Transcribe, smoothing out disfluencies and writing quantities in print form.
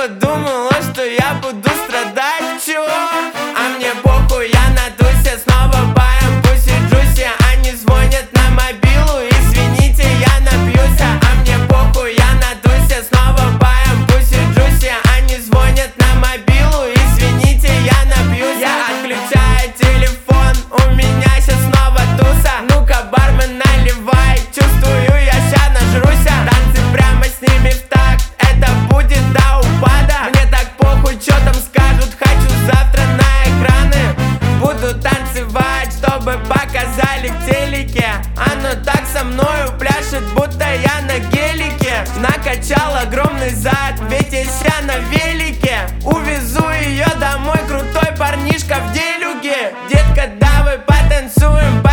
что думала, что я буду страдать? Чего? А мне похуй, я надусь, снова баем пусть-джуси. Они звонят на мобилу, извините, я напьюсь. А мне похуй, я надусь, снова баем пусть-джуси. Они звонят на мобилу, извините, я напьюсь. Я отключаю телефон, у меня сейчас снова туса. Ну-ка, бармен, наливай, чувствую, я ща нажруся. Танцы прямо с ними в такт, это будет до упада. Мне так похуй, чё там скажут, хочу завтра на экраны. Буду танцевать, чтобы показали в телеке. Оно так со мною пляшет, будто я на гелике. Накачал огромный зад, ведь я ся на велике. Увезу ее домой, крутой парнишка в делюге. Детка, давай потанцуем.